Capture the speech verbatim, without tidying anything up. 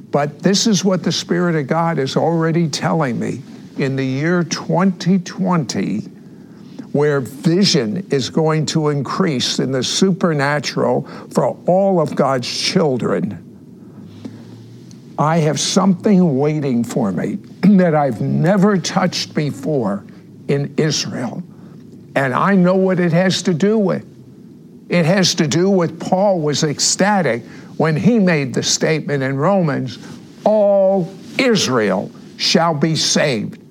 But this is what the Spirit of God is already telling me. In the year twenty twenty, where vision is going to increase in the supernatural for all of God's children, I have something waiting for me that I've never touched before in Israel. And I know what it has to do with. It has to do with Paul was ecstatic when he made the statement in Romans, all Israel shall be saved.